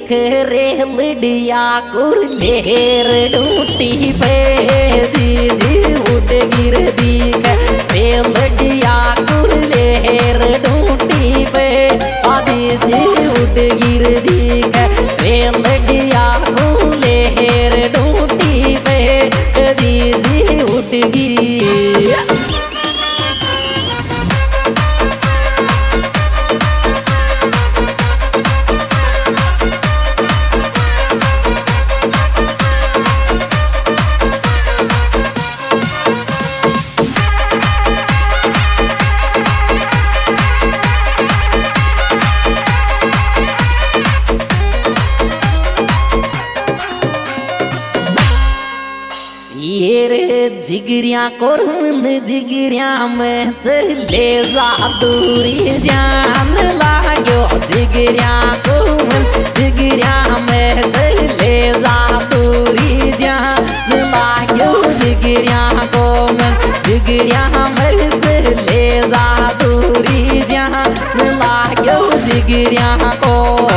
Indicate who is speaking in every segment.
Speaker 1: देख रे लडिया कुर लेर डूटी पे जी उठ गिर दीख रे लडिया कुर लेर डूटी पे आदि जी उठ गिर दीख रे लडिया कुर लेर डूटी पे जी उठ गिर। जिगरिया कोरमन जिगरिया में चले जा दूरी जान लागो जिगरिया कोरमन जिगरिया में चले जा दूरी जान लागो जिगरिया कोरमन जिगरिया में चले जा दूरी जान लागो जिगरिया को।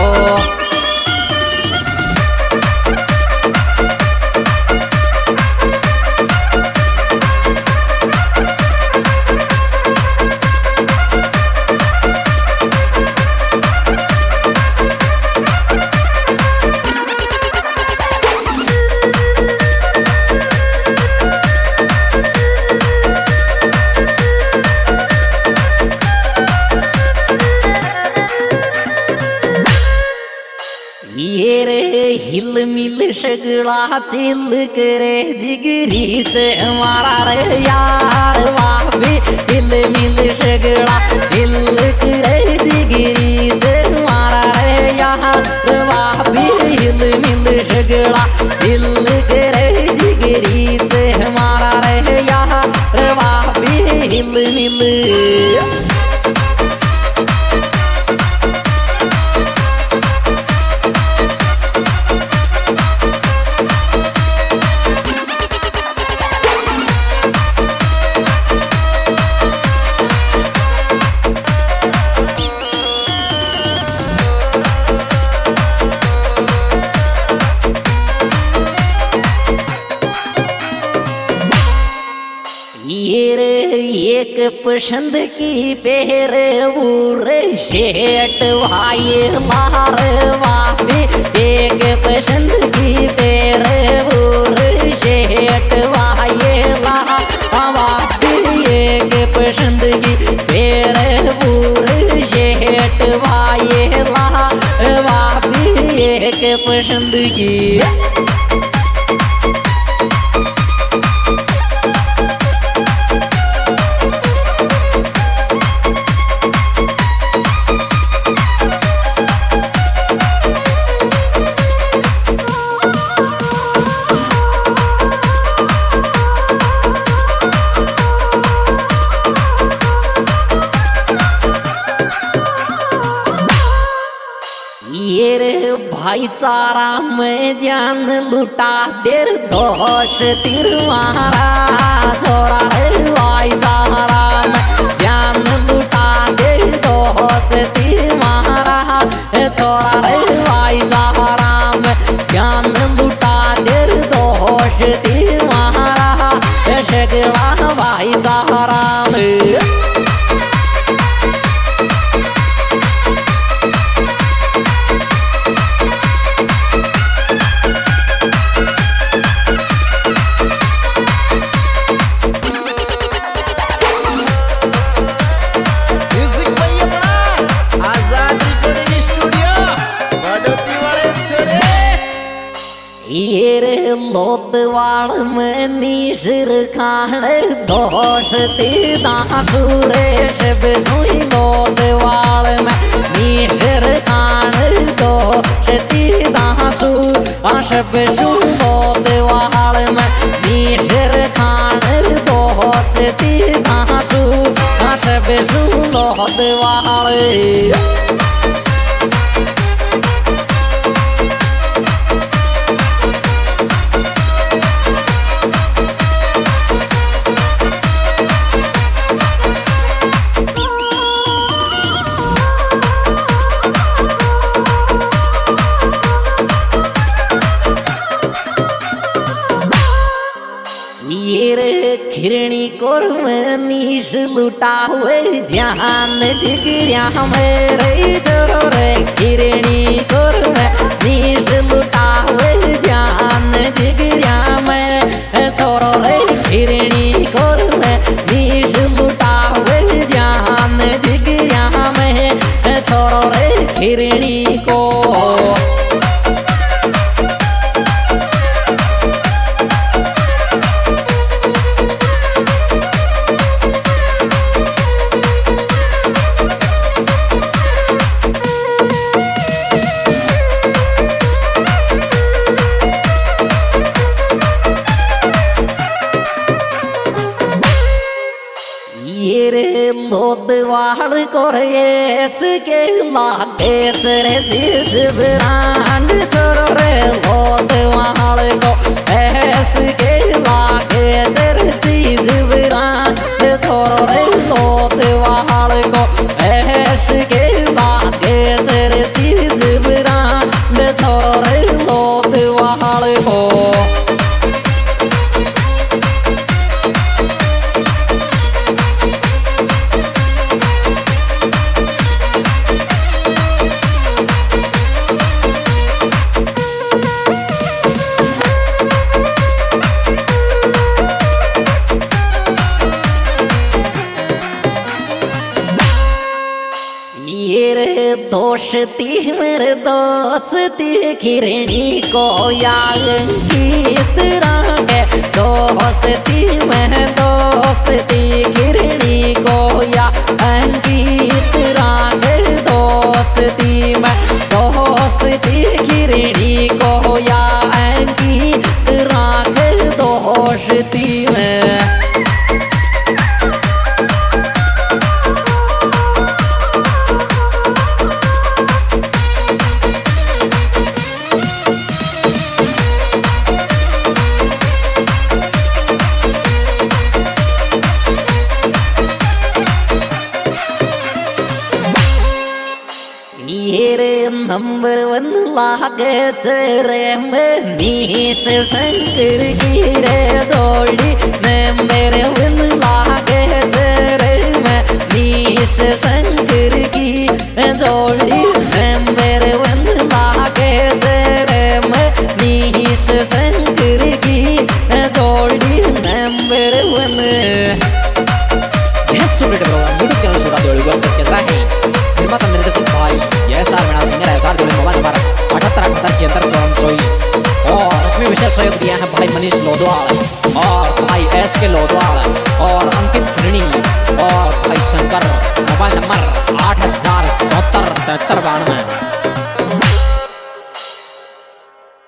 Speaker 1: हिल मिल सगड़ा चिल करे जिगरी से हमारा रे यार वापी हिल मिल सगड़ा चिल करे जिगरी से हमारा रे यार वापी हिल मिल सगड़ा चिल करे जिगरी से हमारा रे यार वापी हिल मिल। एक पसंद की पेर उर शेट भाई लार वापी एक पसंद की पेर उर शेट भाई लार वापी एक पसंद की पेर उर शेट भाई लार वापी एक पसंद की। भाईचारा में जान लुटा देर दोष तिरवारा छोरा रे भाईचारा में जान लुटा देर दोष तिरवारा छोरा रे भाईचारा में जान लुटा देर दोष तिरवारा सगड़ा भाईचारा में। लोतवाड़ में नीशर खान दोष तीदा सुरेश बिसुई लोतवाड़ में नीशर खान दोष तीदा सुरेश बिसुई लोतवाड़ में नीशर खान दोष तीदा सुरेश बिसुई लोतवाड़। कोर में नीश लुटावे जान जिगरिया मेरे छोरो रे हिरणी कोर में नीश लुटावे जान जिगरिया में छोरो रे हिरणी कोर में नीश लुटावे जान जिगरिया में छोरो रे हिरणी को लोदवाड़ कोरेस के लागे तेरे जिद ब्रांड छोरो रे लोदवाड़ को ऐस के लागे तेरे जिद ब्रांड छोरो रे लोदवाड़ को ऐस के लागे तेरे जिद ब्रांड छोरो रे लोदवाड़ को दोस्ती मेरे दोस्ती किरणी को याद की तरह है दोस्ती में दोस्ती किरणी को याद की तरह है दोस्ती में दोस्ती किरणी को याद की तरह है दोस्ती में नंबर 1 लागे तेरे में नीश शंकर की रे जोड़ी नंबर 1 लागे तेरे में नीश शंकर की जोड़ी नंबर 1 लागे तेरे में नीश शंकर की जोड़ी number 1
Speaker 2: Yes, sudah bro. Duduk jangan sudah dulu gua tercerai. Terima teman teman baik. Yes, armena singa ya sar dulu moban bar. Ada terang kata center from choice. और उसमें विशेष सहयोग दिया है भाई मनीष लोधवाल और भाई एस के लोधवाल और अंकित ऋणी और भाई शंकर। Mobile number 8074 7392।